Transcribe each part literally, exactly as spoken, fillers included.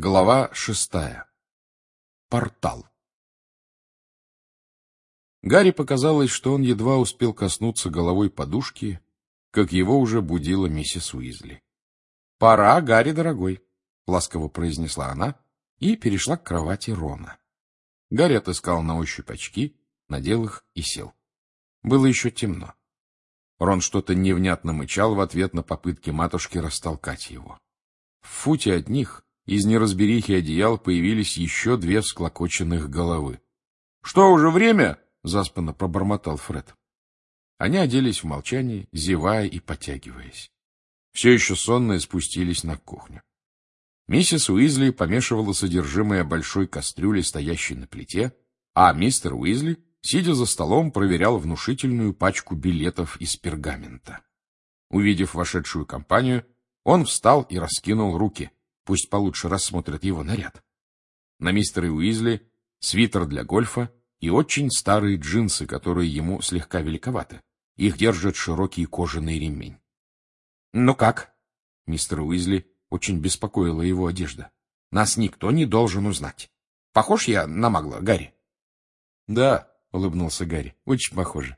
Глава шестая. Портал. Гарри показалось, что он едва успел коснуться головой подушки, как его уже будила миссис Уизли. — Пора, Гарри, дорогой, — ласково произнесла она и перешла к кровати Рона. Гарри отыскал на ощупь очки, надел их и сел. Было еще темно. Рон что-то невнятно мычал в ответ на попытки матушки растолкать его. В футе от них из неразберихи одеял появились еще две всклокоченных головы. — Что, уже время? — заспанно пробормотал Фред. Они оделись в молчании, зевая и потягиваясь. Все еще сонные спустились на кухню. Миссис Уизли помешивала содержимое большой кастрюли, стоящей на плите, а мистер Уизли, сидя за столом, проверял внушительную пачку билетов из пергамента. Увидев вошедшую компанию, он встал и раскинул руки. Пусть получше рассмотрят его наряд. На мистере Уизли свитер для гольфа и очень старые джинсы, которые ему слегка великоваты. Их держит широкий кожаный ремень. — Ну как? — мистер Уизли очень беспокоила его одежда. — Нас никто не должен узнать. Похож я на Магла, Гарри? — Да, — улыбнулся Гарри, — очень похоже.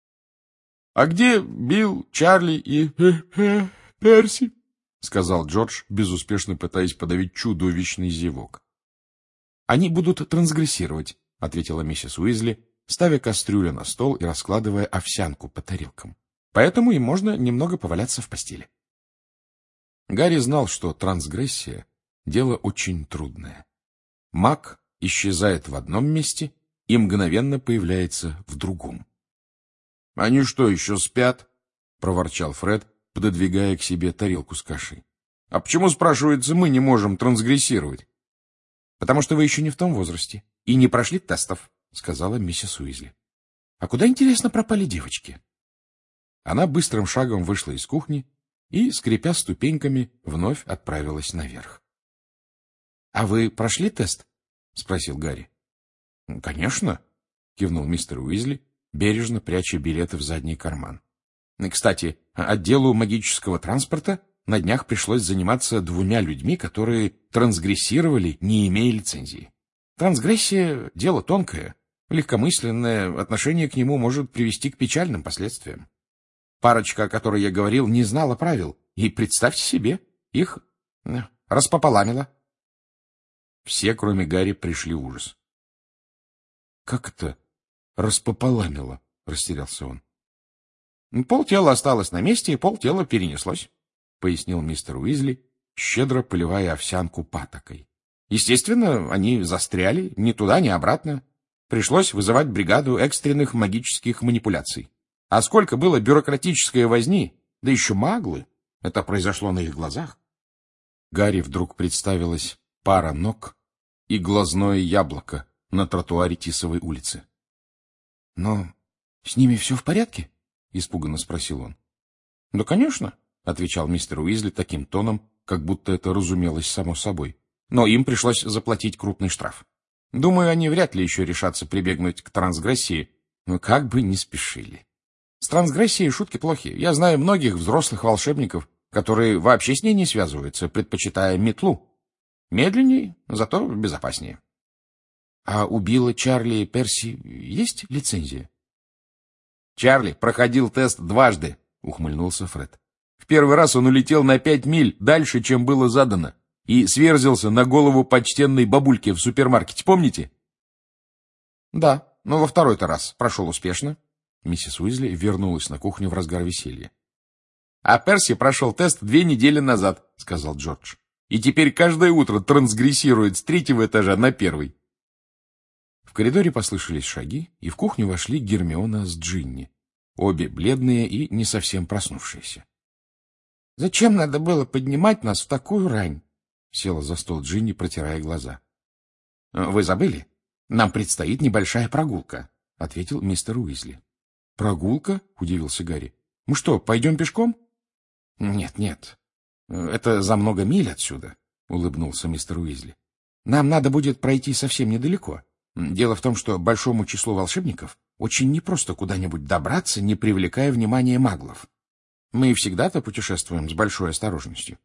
— А где Билл, Чарли и Перси? — сказал Джордж, безуспешно пытаясь подавить чудовищный зевок. — Они будут трансгрессировать, — ответила миссис Уизли, ставя кастрюлю на стол и раскладывая овсянку по тарелкам. — Поэтому им можно немного поваляться в постели. Гарри знал, что трансгрессия — дело очень трудное. Маг исчезает в одном месте и мгновенно появляется в другом. — Они что, еще спят? — проворчал Фред, пододвигая к себе тарелку с кашей. — А почему, спрашивается, мы не можем трансгрессировать? — Потому что вы еще не в том возрасте и не прошли тестов, — сказала миссис Уизли. — А куда, интересно, пропали девочки? Она быстрым шагом вышла из кухни и, скрипя ступеньками, вновь отправилась наверх. — А вы прошли тест? — спросил Гарри. — Конечно, — кивнул мистер Уизли, бережно пряча билеты в задний карман. Кстати, отделу магического транспорта на днях пришлось заниматься двумя людьми, которые трансгрессировали, не имея лицензии. Трансгрессия — дело тонкое, легкомысленное отношение к нему может привести к печальным последствиям. Парочка, о которой я говорил, не знала правил, и, представьте себе, их распополамило. Все, кроме Гарри, пришли в ужас. — Как это распополамило? — растерялся он. — Полтела осталось на месте, и полтела перенеслось, — пояснил мистер Уизли, щедро поливая овсянку патокой. Естественно, они застряли ни туда, ни обратно. Пришлось вызывать бригаду экстренных магических манипуляций. А сколько было бюрократической возни, да еще маглы, это произошло на их глазах. Гарри вдруг представилась пара ног и глазное яблоко на тротуаре Тисовой улицы. — Но с ними все в порядке? — испуганно спросил он. — Да, конечно, — отвечал мистер Уизли таким тоном, как будто это разумелось само собой. Но им пришлось заплатить крупный штраф. Думаю, они вряд ли еще решатся прибегнуть к трансгрессии, но как бы не спешили. С трансгрессией шутки плохи. Я знаю многих взрослых волшебников, которые вообще с ней не связываются, предпочитая метлу. Медленней, зато безопаснее. — А у Билла, Чарли и Перси есть лицензия? — Чарли проходил тест дважды, — ухмыльнулся Фред. В первый раз он улетел на пять миль дальше, чем было задано, и сверзился на голову почтенной бабульки в супермаркете, помните? — Да, но во второй-то раз прошел успешно. Миссис Уизли вернулась на кухню в разгар веселья. — А Перси прошел тест две недели назад, — сказал Джордж. — И теперь каждое утро трансгрессирует с третьего этажа на первый. В коридоре послышались шаги, и в кухню вошли Гермиона с Джинни, обе бледные и не совсем проснувшиеся. — Зачем надо было поднимать нас в такую рань? — села за стол Джинни, протирая глаза. — Вы забыли? Нам предстоит небольшая прогулка, — ответил мистер Уизли. — Прогулка? — удивился Гарри. — Мы что, пойдем пешком? — Нет, нет. Это за много миль отсюда, — улыбнулся мистер Уизли. — Нам надо будет пройти совсем недалеко. Дело в том, что большому числу волшебников очень непросто куда-нибудь добраться, не привлекая внимания маглов. Мы всегда-то путешествуем с большой осторожностью.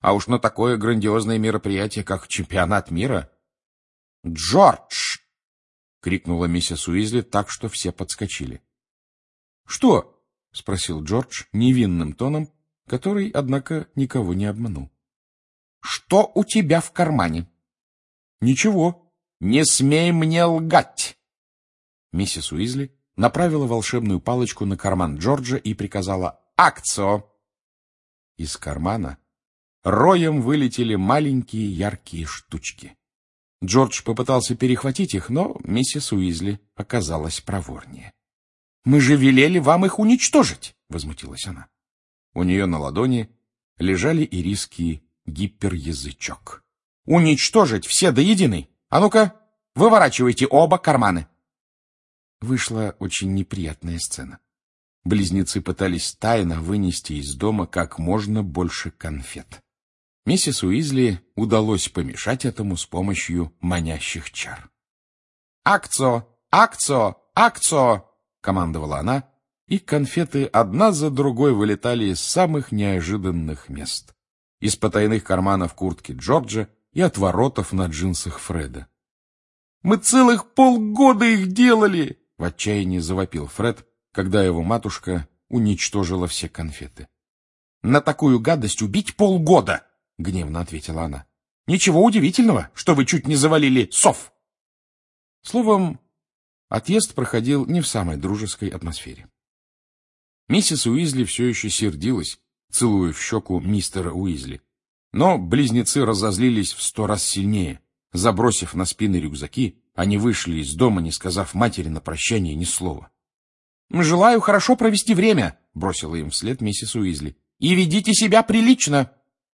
А уж на такое грандиозное мероприятие, как чемпионат мира... — Джордж! — крикнула миссис Уизли так, что все подскочили. — Что? — спросил Джордж невинным тоном, который, однако, никого не обманул. — Что у тебя в кармане? — Ничего. — Не смей мне лгать! Миссис Уизли направила волшебную палочку на карман Джорджа и приказала «Акцио!». Из кармана роем вылетели маленькие яркие штучки. Джордж попытался перехватить их, но миссис Уизли оказалась проворнее. — Мы же велели вам их уничтожить! — возмутилась она. У нее на ладони лежали ирисский гиперязычок. — Уничтожить все до единой! А ну-ка, выворачивайте оба карманы! Вышла очень неприятная сцена. Близнецы пытались тайно вынести из дома как можно больше конфет. Миссис Уизли удалось помешать этому с помощью манящих чар. «Акцио! Акцио! Акцио!» — командовала она, и конфеты одна за другой вылетали из самых неожиданных мест. Из потайных карманов куртки Джорджа и отворотов на джинсах Фреда. «Мы целых полгода их делали!» — в отчаянии завопил Фред, когда его матушка уничтожила все конфеты. «На такую гадость убить полгода!» — гневно ответила она. — Ничего удивительного, что вы чуть не завалили сов. Словом, отъезд проходил не в самой дружеской атмосфере. Миссис Уизли все еще сердилась, целуя в щеку мистера Уизли. Но близнецы разозлились в сто раз сильнее. Забросив на спины рюкзаки, они вышли из дома, не сказав матери на прощание ни слова. — Желаю хорошо провести время, — бросила им вслед миссис Уизли. — И ведите себя прилично.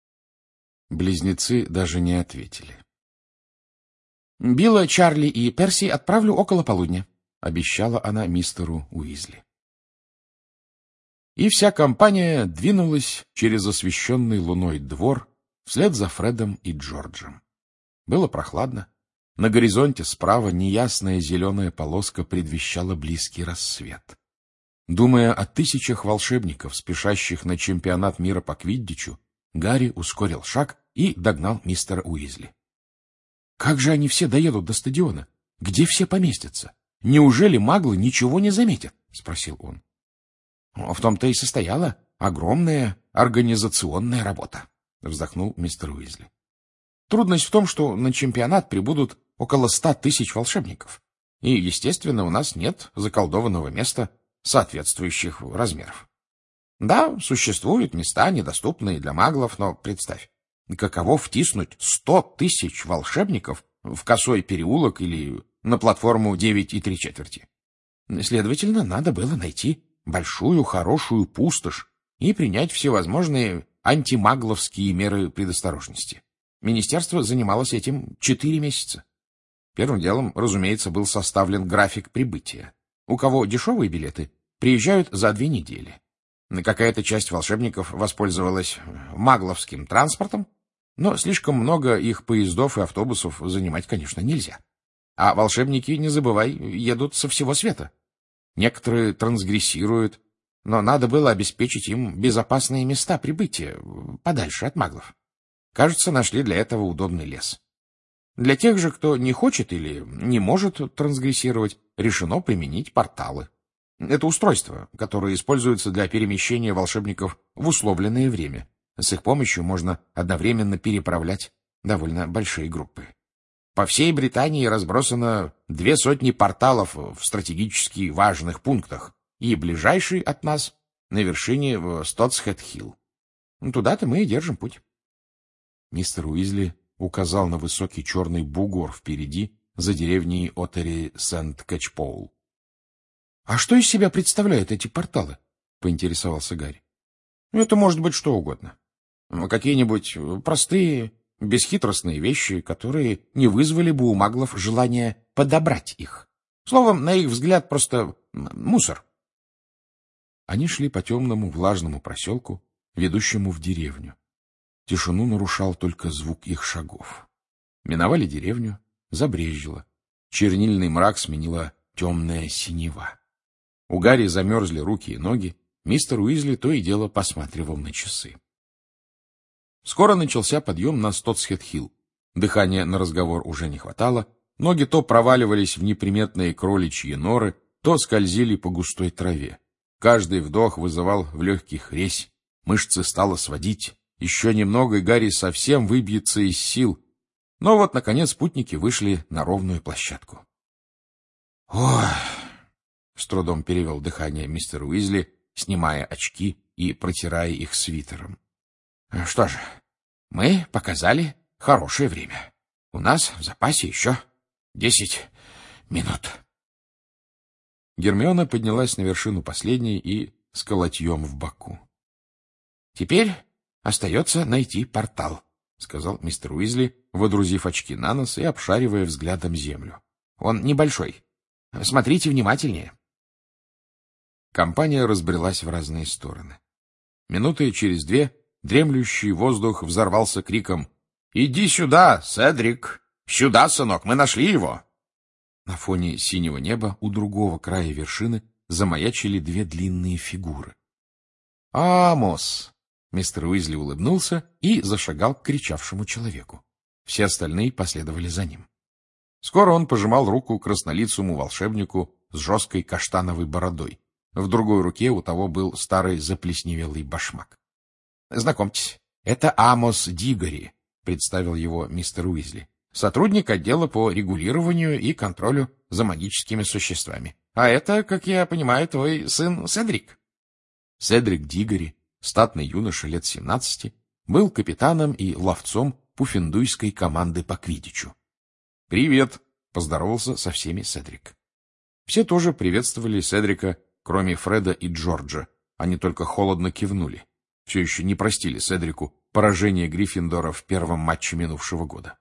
Близнецы даже не ответили. — Билла, Чарли и Перси отправлю около полудня, — обещала она мистеру Уизли. И вся компания двинулась через освещенный луной двор вслед за Фредом и Джорджем. Было прохладно. На горизонте справа неясная зеленая полоска предвещала близкий рассвет. Думая о тысячах волшебников, спешащих на чемпионат мира по квиддичу, Гарри ускорил шаг и догнал мистера Уизли. — Как же они все доедут до стадиона? Где все поместятся? Неужели маглы ничего не заметят? — спросил он. — В том-то и состояла огромная организационная работа, — вздохнул мистер Уизли. — Трудность в том, что на чемпионат прибудут около ста тысяч волшебников. И, естественно, у нас нет заколдованного места соответствующих размеров. Да, существуют места, недоступные для маглов, но представь, каково втиснуть сто тысяч волшебников в косой переулок или на платформу девять и три четверти. Следовательно, надо было найти большую хорошую пустошь и принять всевозможные антимагловские меры предосторожности. Министерство занималось этим четыре месяца. Первым делом, разумеется, был составлен график прибытия. У кого дешевые билеты, приезжают за две недели. Какая-то часть волшебников воспользовалась магловским транспортом, но слишком много их поездов и автобусов занимать, конечно, нельзя. А волшебники, не забывай, едут со всего света. Некоторые трансгрессируют, но надо было обеспечить им безопасные места прибытия, подальше от маглов. Кажется, нашли для этого удобный лес. Для тех же, кто не хочет или не может трансгрессировать, решено применить порталы. Это устройство, которое используется для перемещения волшебников в условленное время. С их помощью можно одновременно переправлять довольно большие группы. По всей Британии разбросано две сотни порталов в стратегически важных пунктах, и ближайший от нас на вершине Стотсхед-Хилл. Туда-то мы и держим путь. Мистер Уизли указал на высокий черный бугор впереди, за деревней Оттери-Сент-Кэтчпоул. — А что из себя представляют эти порталы? — поинтересовался Гарри. — Это может быть что угодно. Какие-нибудь простые, бесхитростные вещи, которые не вызвали бы у маглов желания подобрать их. Словом, на их взгляд, просто мусор. Они шли по темному влажному проселку, ведущему в деревню. Тишину нарушал только звук их шагов. Миновали деревню, забрезжило. Чернильный мрак сменила темная синева. У Гарри замерзли руки и ноги. Мистер Уизли то и дело посматривал на часы. Скоро начался подъем на Стотсхед-Хилл. Дыхания на разговор уже не хватало, ноги то проваливались в неприметные кроличьи норы, то скользили по густой траве. Каждый вдох вызывал в легких резь, мышцы стало сводить. Еще немного, и Гарри совсем выбьется из сил. Но вот, наконец, спутники вышли на ровную площадку. — Ой! — с трудом перевел дыхание мистер Уизли, снимая очки и протирая их свитером. — Что же, мы показали хорошее время. У нас в запасе еще десять минут. Гермиона поднялась на вершину последней и с колотьем в боку. — Теперь остается найти портал, — сказал мистер Уизли, водрузив очки на нос и обшаривая взглядом землю. — Он небольшой. Смотрите внимательнее. Компания разбрелась в разные стороны. Минуты через две дремлющий воздух взорвался криком: «Иди сюда, Седрик! Сюда, сынок, мы нашли его!» На фоне синего неба у другого края вершины замаячили две длинные фигуры. «Амос!» Мистер Уизли улыбнулся и зашагал к кричавшему человеку. Все остальные последовали за ним. Скоро он пожимал руку краснолицому волшебнику с жесткой каштановой бородой. В другой руке у того был старый заплесневелый башмак. — Знакомьтесь, это Амос Дигори, — представил его мистер Уизли, — сотрудник отдела по регулированию и контролю за магическими существами. А это, как я понимаю, твой сын Седрик. Седрик Дигори, статный юноша лет семнадцати, был капитаном и ловцом пуффендуйской команды по квиддичу. — Привет! — поздоровался со всеми Седрик. Все тоже приветствовали Седрика, кроме Фреда и Джорджа. Они только холодно кивнули. Все еще не простили Седрику поражение Гриффиндора в первом матче минувшего года.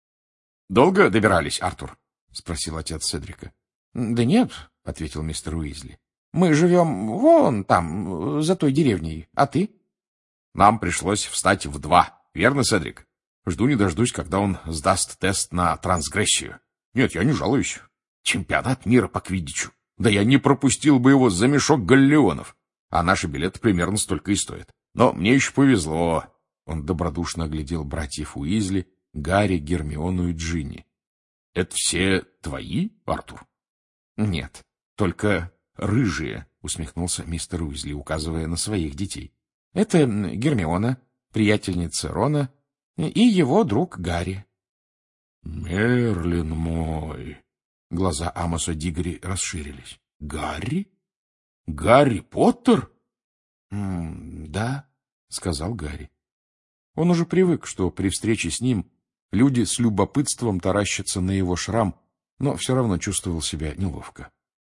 — Долго добирались, Артур? — спросил отец Седрика. — Да нет, — ответил мистер Уизли. — Мы живем вон там, за той деревней. А ты? — Нам пришлось встать в два. Верно, Седрик? Жду не дождусь, когда он сдаст тест на трансгрессию. Нет, я не жалуюсь. Чемпионат мира по квиддичу. Да я не пропустил бы его за мешок галлеонов. А наши билеты примерно столько и стоят. Но мне еще повезло. Он добродушно оглядел братьев Уизли, Гарри, Гермиону и Джинни. — Это все твои, Артур? — Нет, только рыжие, — усмехнулся мистер Уизли, указывая на своих детей. — Это Гермиона, приятельница Рона, и его друг Гарри. — Мерлин мой! Глаза Амоса Дигори расширились. — Гарри? Гарри Поттер? — Да, — сказал Гарри. Он уже привык, что при встрече с ним люди с любопытством таращатся на его шрам, но все равно чувствовал себя неловко.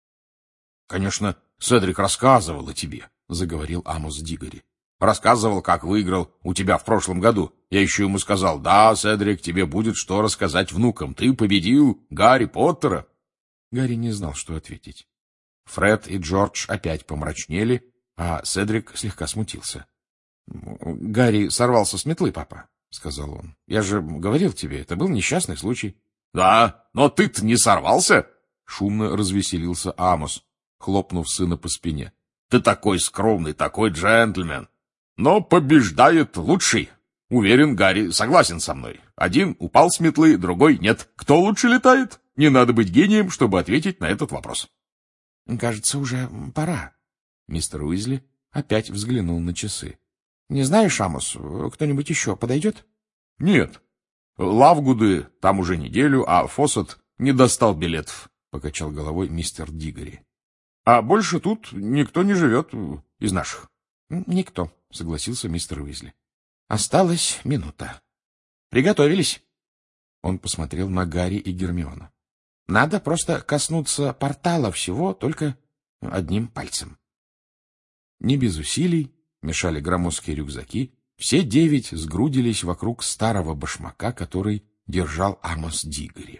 — Конечно, Седрик рассказывал о тебе, — заговорил Амос Дигори. — Рассказывал, как выиграл у тебя в прошлом году. Я еще ему сказал: да, Седрик, тебе будет что рассказать внукам. Ты победил Гарри Поттера. Гарри не знал, что ответить. Фред и Джордж опять помрачнели, а Седрик слегка смутился. — Гарри сорвался с метлы, папа, — сказал он. — Я же говорил тебе, это был несчастный случай. — Да, но ты-то не сорвался? — шумно развеселился Амос, хлопнув сына по спине. — Ты такой скромный, такой джентльмен. Но побеждает лучший. Уверен, Гарри согласен со мной. Один упал с метлы, другой нет. Кто лучше летает? Не надо быть гением, чтобы ответить на этот вопрос. — Кажется, уже пора. Мистер Уизли опять взглянул на часы. — Не знаешь, Амос, кто-нибудь еще подойдет? — Нет. Лавгуды там уже неделю, а Фоссет не достал билетов, — покачал головой мистер Дигори. — А больше тут никто не живет из наших. — Никто, — согласился мистер Уизли. — Осталась минута. — Приготовились. Он посмотрел на Гарри и Гермиону. — Надо просто коснуться портала всего только одним пальцем. Не без усилий, мешали громоздкие рюкзаки, все девять сгрудились вокруг старого башмака, который держал Амос Дигори.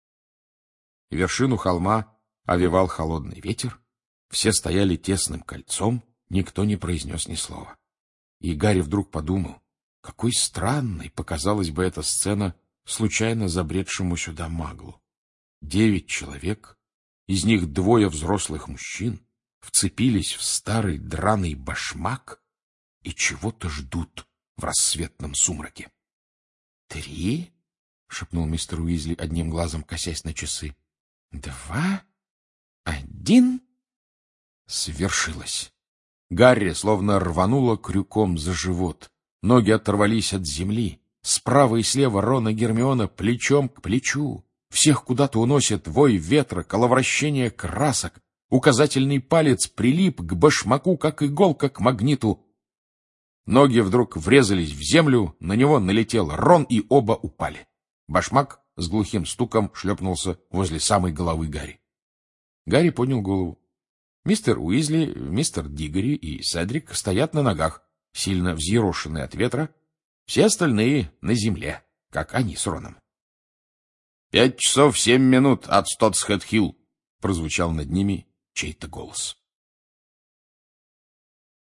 Вершину холма овевал холодный ветер, все стояли тесным кольцом, никто не произнес ни слова. И Гарри вдруг подумал, какой странной показалась бы эта сцена случайно забредшему сюда маглу. Девять человек, из них двое взрослых мужчин, вцепились в старый драный башмак и чего-то ждут. в рассветном сумраке. — Три? — шепнул мистер Уизли, одним глазом косясь на часы. — Два? Один? Свершилось. Гарри словно рвануло крюком за живот. Ноги оторвались от земли. Справа и слева Рон и Гермиона плечом к плечу. Всех куда-то уносит вой ветра, коловращение красок. Указательный палец прилип к башмаку, как иголка к магниту. Ноги вдруг врезались в землю, на него налетел Рон, и оба упали. Башмак с глухим стуком шлепнулся возле самой головы Гарри. Гарри поднял голову. Мистер Уизли, мистер Диггори и Седрик стоят на ногах, сильно взъерошенные от ветра, все остальные на земле, как они с Роном. — Пять часов семь минут от Стотсхед-Хилл, — прозвучал над ними чей-то голос.